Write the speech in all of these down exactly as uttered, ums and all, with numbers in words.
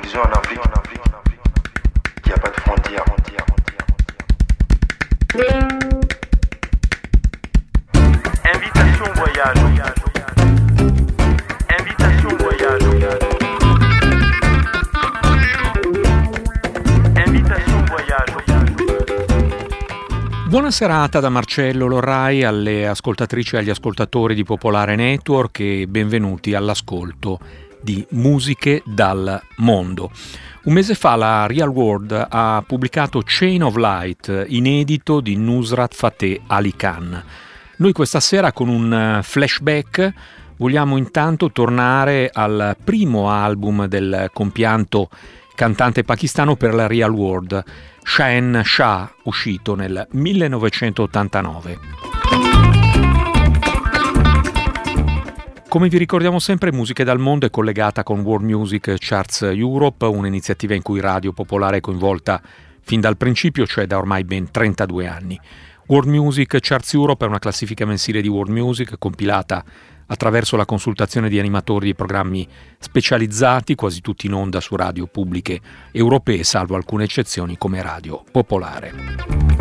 Disons en Afrique, il n'y a pas de frontières. Invitation voyage. Invitation voyage. Invitation voyage. Buona serata da Marcello Lorrai alle ascoltatrici e agli ascoltatori di Popolare Network e benvenuti all'ascolto di Musiche dal Mondo. Un mese fa la Real World ha pubblicato Chain of Light, inedito di Nusrat Fateh Ali Khan. Noi questa sera con un flashback vogliamo intanto tornare al primo album del compianto cantante pakistano per la Real World, Shahenshah, uscito nel millenovecentottantanove. Come vi ricordiamo sempre, Musiche dal Mondo è collegata con World Music Charts Europe, un'iniziativa in cui Radio Popolare è coinvolta fin dal principio, cioè da ormai ben trentadue anni. World Music Charts Europe è una classifica mensile di World Music compilata attraverso la consultazione di animatori di programmi specializzati, quasi tutti in onda su radio pubbliche europee, salvo alcune eccezioni come Radio Popolare.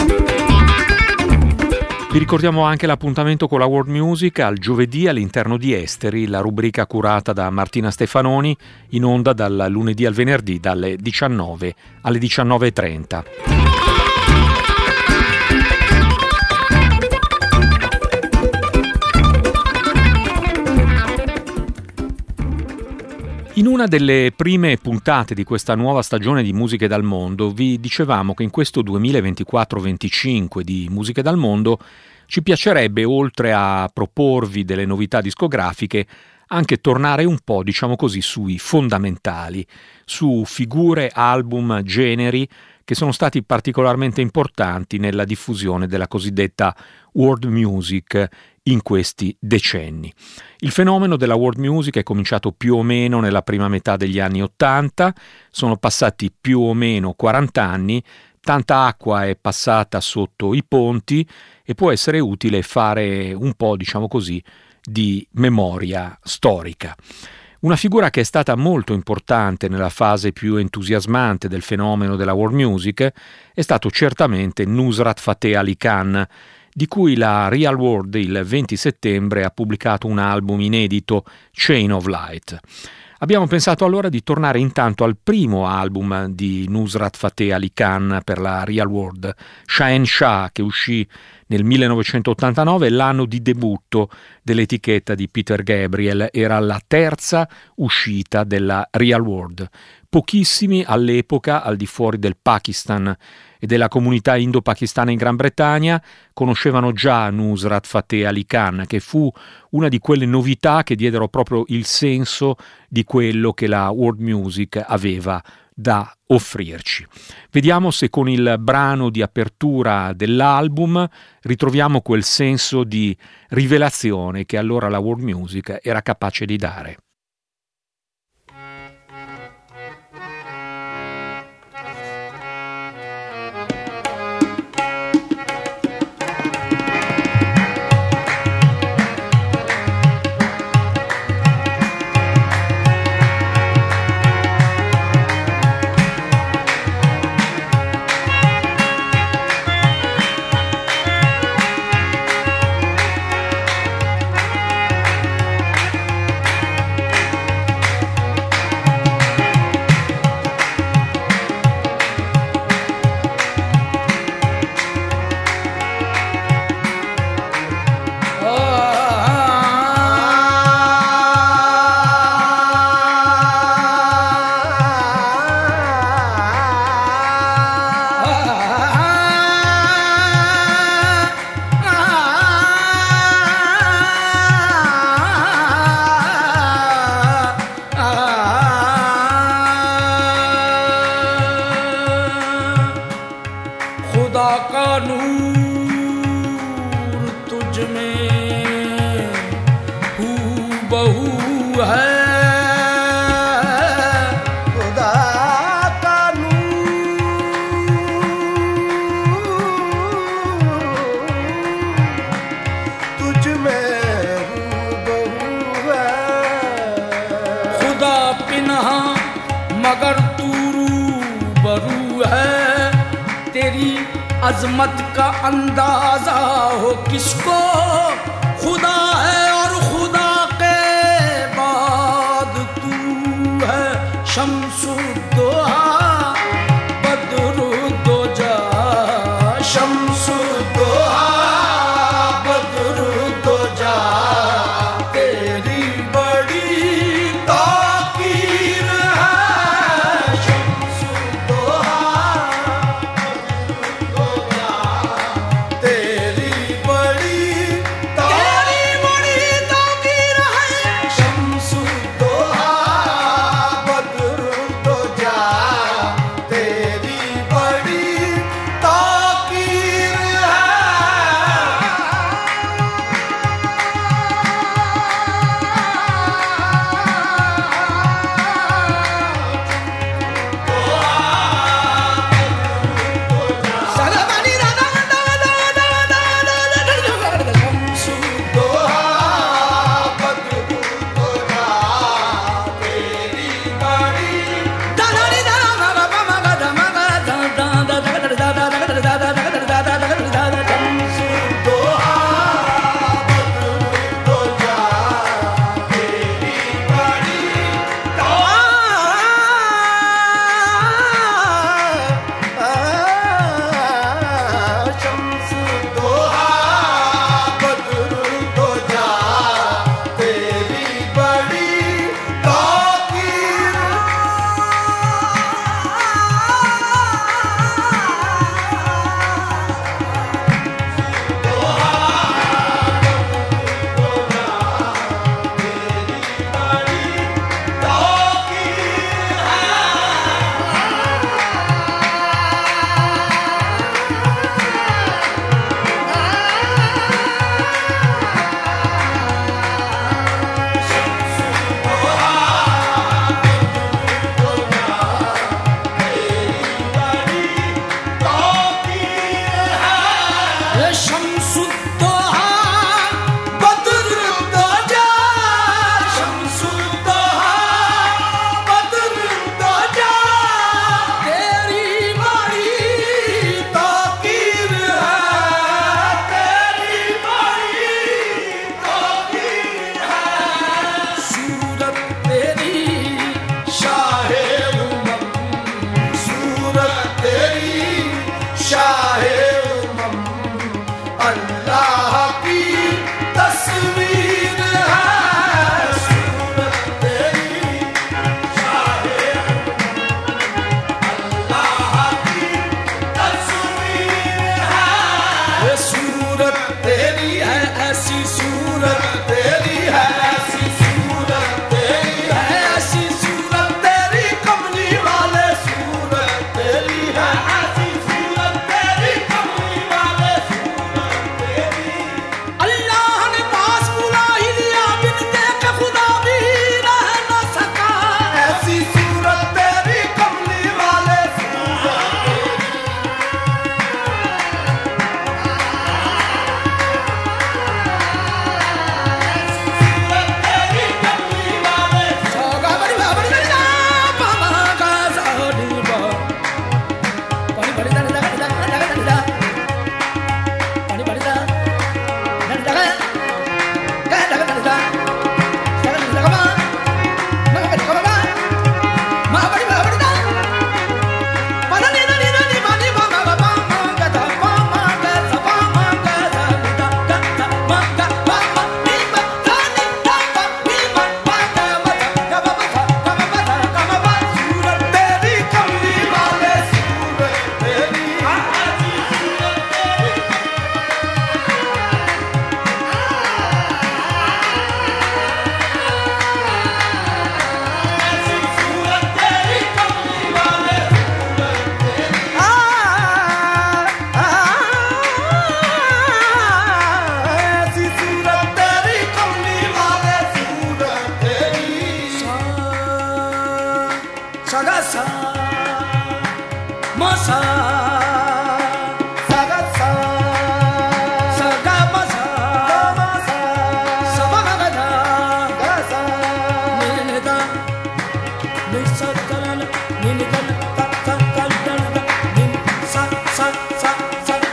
Vi ricordiamo anche l'appuntamento con la World Music al giovedì all'interno di Esteri, la rubrica curata da Martina Stefanoni, in onda dal lunedì al venerdì dalle diciannove alle diciannove e trenta. In una delle prime puntate di questa nuova stagione di Musiche dal Mondo vi dicevamo che in questo duemilaventiquattro venticinque di Musiche dal Mondo ci piacerebbe, oltre a proporvi delle novità discografiche, anche tornare un po', diciamo così, sui fondamentali, su figure, album, generi che sono stati particolarmente importanti nella diffusione della cosiddetta world music in questi decenni. Il fenomeno della world music è cominciato più o meno nella prima metà degli anni Ottanta, sono passati più o meno quaranta anni, tanta acqua è passata sotto i ponti e può essere utile fare un po', diciamo così, di memoria storica. Una figura che è stata molto importante nella fase più entusiasmante del fenomeno della world music è stato certamente Nusrat Fateh Ali Khan, di cui la Real World il venti settembre ha pubblicato un album inedito, Chain of Light. Abbiamo pensato allora di tornare intanto al primo album di Nusrat Fateh Ali Khan per la Real World, Shahenshah, che uscì nel millenovecentottantanove, l'anno di debutto dell'etichetta di Peter Gabriel, era la terza uscita della Real World. Pochissimi all'epoca, al di fuori del Pakistan e della comunità indo-pakistana in Gran Bretagna, conoscevano già Nusrat Fateh Ali Khan, che fu una di quelle novità che diedero proprio il senso di quello che la world music aveva da offrirci. Vediamo se con il brano di apertura dell'album ritroviamo quel senso di rivelazione che allora la world music era capace di dare. मगर अजमत का अंदाजा हो किसको, खुदा है और खुदा के बाद तू है शम्सुद्दोहा बदरुद्दोजा, शम्सुद्दोहा बदरुद्दोजा, तेरी बड़ी ताकीर है शम्सुद्दोहा बदरुद्दोजा, तेरी बड़ी तेरी बड़ी ताकीर है शम्सुद्दोहा बदरुद्दोजा, तेरी बड़ी ताकीर है। Sa sa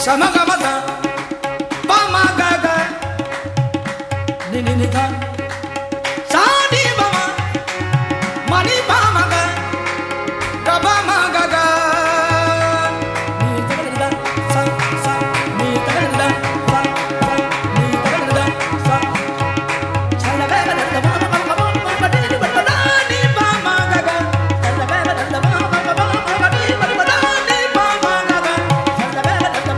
Shamagamaga, Bamagaga, Ninika, Sadi Bama, Mani Bamaga, Kabamagaga, Nitakada, Sa, Sa, Nitakada, Sa, Sa, Nitakada, Sa, Chalabega, the Bama, Badani Bamagaga, Chalabega, the Bama, Badani Bamagaga, Chalabega, the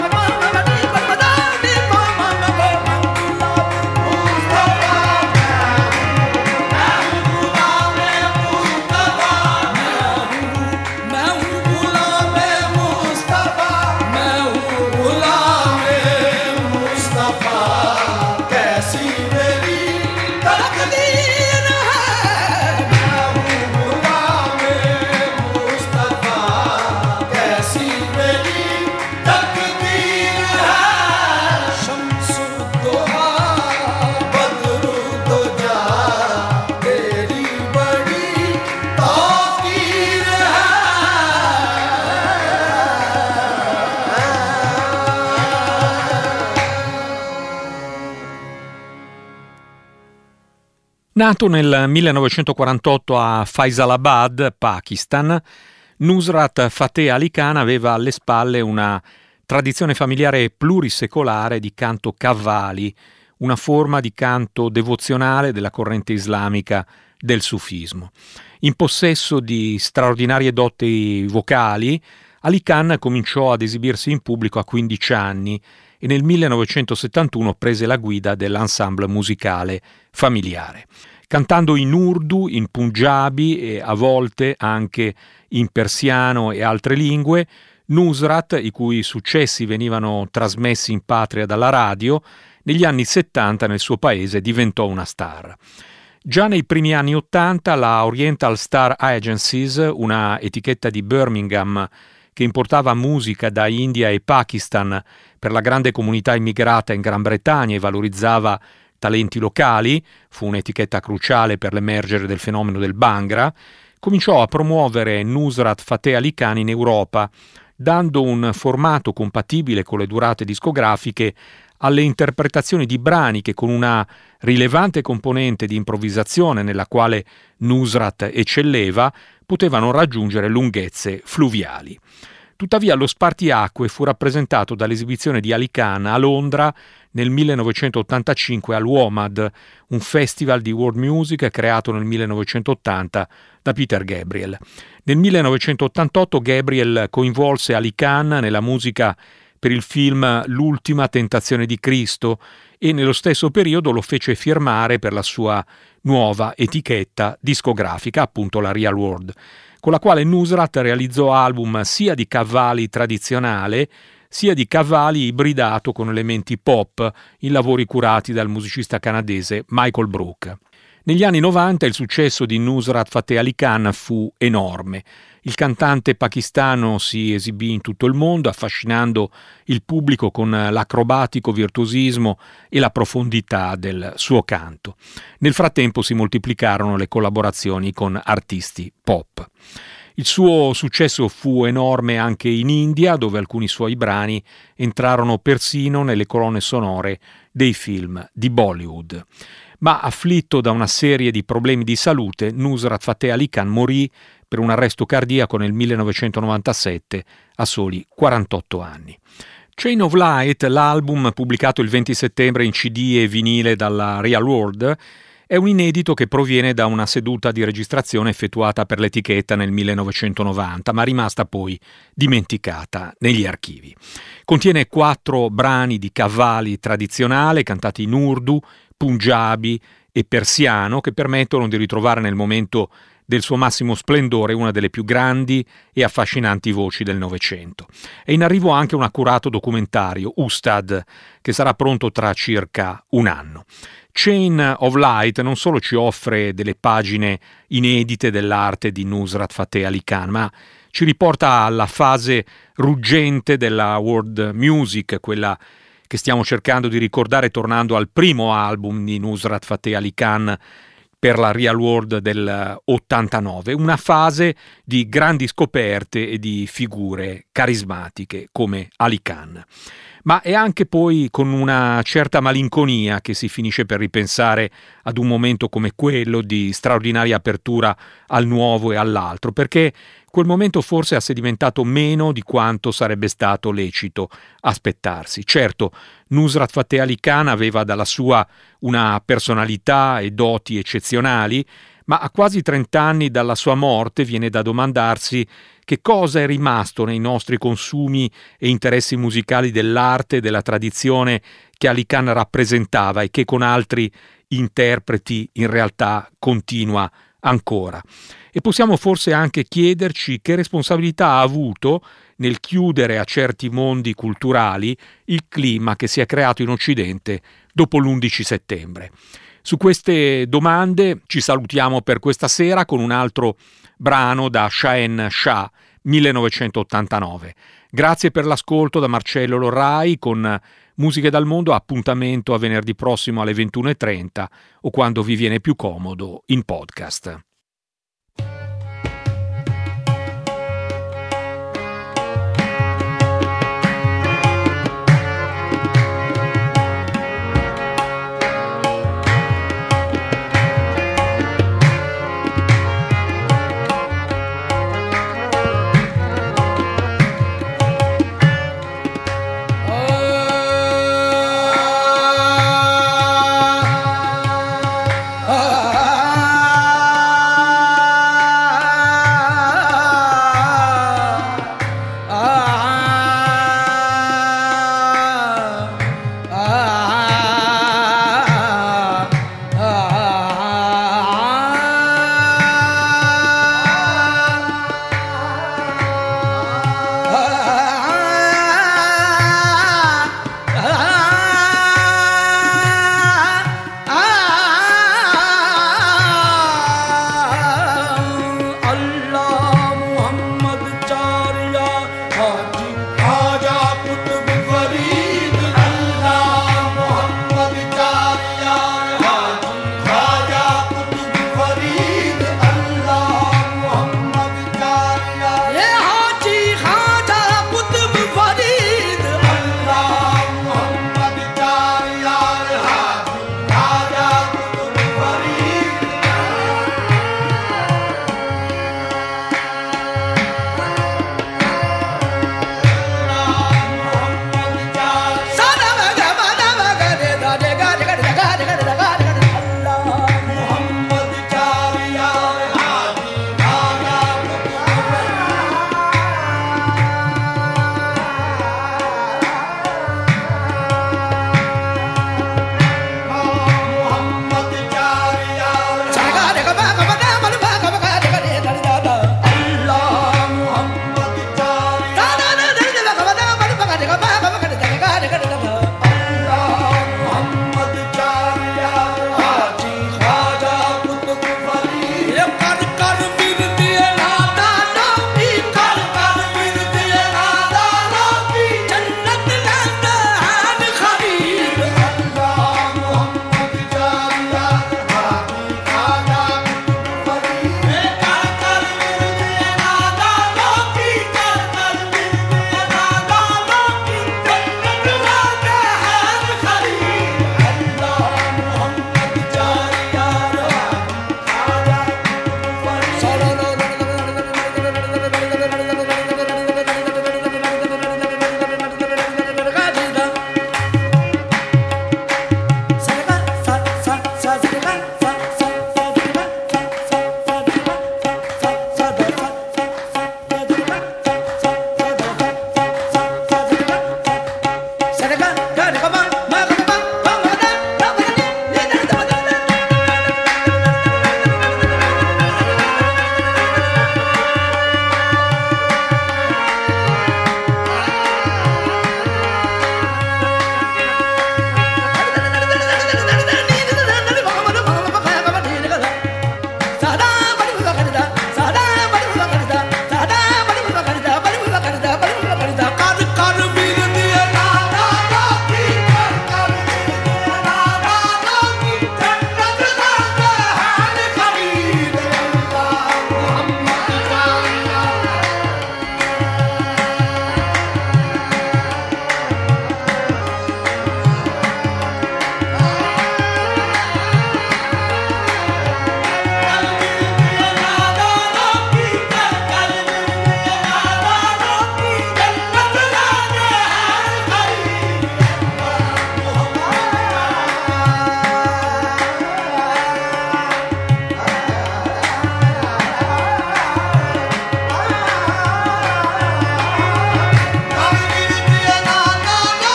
Nato nel millenovecentoquarantotto a Faisalabad, Pakistan, Nusrat Fateh Ali Khan aveva alle spalle una tradizione familiare plurisecolare di canto qawwali, una forma di canto devozionale della corrente islamica del sufismo. In possesso di straordinarie doti vocali, Ali Khan cominciò ad esibirsi in pubblico a quindici anni e nel millenovecentosettantuno prese la guida dell'ensemble musicale familiare. Cantando in urdu, in punjabi e a volte anche in persiano e altre lingue, Nusrat, i cui successi venivano trasmessi in patria dalla radio, negli anni settanta nel suo paese diventò una star. Già nei primi anni ottanta la Oriental Star Agencies, una etichetta di Birmingham che importava musica da India e Pakistan per la grande comunità immigrata in Gran Bretagna e valorizzava talenti locali, fu un'etichetta cruciale per l'emergere del fenomeno del Bhangra, cominciò a promuovere Nusrat Fateh Ali Khan in Europa, dando un formato compatibile con le durate discografiche alle interpretazioni di brani che, con una rilevante componente di improvvisazione nella quale Nusrat eccelleva, potevano raggiungere lunghezze fluviali. Tuttavia lo spartiacque fu rappresentato dall'esibizione di Ali Khan a Londra nel millenovecentottantacinque all'U O M A D, un festival di world music creato nel millenovecentottanta da Peter Gabriel. Nel millenovecentottantotto Gabriel coinvolse Ali Khan nella musica per il film L'ultima tentazione di Cristo e nello stesso periodo lo fece firmare per la sua nuova etichetta discografica, appunto la Real World, con la quale Nusrat realizzò album sia di qawwali tradizionale sia di qawwali ibridato con elementi pop in lavori curati dal musicista canadese Michael Brook. Negli anni novanta il successo di Nusrat Fateh Ali Khan fu enorme. Il cantante pakistano si esibì in tutto il mondo, affascinando il pubblico con l'acrobatico virtuosismo e la profondità del suo canto. Nel frattempo si moltiplicarono le collaborazioni con artisti pop. Il suo successo fu enorme anche in India, dove alcuni suoi brani entrarono persino nelle colonne sonore dei film di Bollywood. Ma afflitto da una serie di problemi di salute, Nusrat Fateh Ali Khan morì per un arresto cardiaco nel millenovecentonovantasette a soli quarantotto anni. Chain of Light, l'album pubblicato il venti settembre in C D e vinile dalla Real World, è un inedito che proviene da una seduta di registrazione effettuata per l'etichetta nel millenovecentonovanta, ma rimasta poi dimenticata negli archivi. Contiene quattro brani di qawwali tradizionale cantati in urdu, punjabi e persiano che permettono di ritrovare nel momento del suo massimo splendore una delle più grandi e affascinanti voci del Novecento. È in arrivo anche un accurato documentario, Ustad, che sarà pronto tra circa un anno. Chain of Light non solo ci offre delle pagine inedite dell'arte di Nusrat Fateh Ali Khan, ma ci riporta alla fase ruggente della world music, quella che stiamo cercando di ricordare tornando al primo album di Nusrat Fateh Ali Khan, per la Real World del ottantanove, una fase di grandi scoperte e di figure carismatiche come Ali Khan. Ma è anche poi con una certa malinconia che si finisce per ripensare ad un momento come quello di straordinaria apertura al nuovo e all'altro, perché quel momento forse ha sedimentato meno di quanto sarebbe stato lecito aspettarsi. Certo, Nusrat Fateh Ali Khan aveva dalla sua una personalità e doti eccezionali, ma a quasi trent'anni dalla sua morte viene da domandarsi che cosa è rimasto nei nostri consumi e interessi musicali dell'arte e della tradizione che Ali Khan rappresentava e che con altri interpreti in realtà continua ancora. E possiamo forse anche chiederci che responsabilità ha avuto nel chiudere a certi mondi culturali il clima che si è creato in Occidente dopo l'undici settembre. Su queste domande ci salutiamo per questa sera con un altro brano da Shahen Shah, millenovecentottantanove. Grazie per l'ascolto da Marcello Lorrai con Musiche dal Mondo. Appuntamento a venerdì prossimo alle ventuno e trenta o quando vi viene più comodo in podcast. ah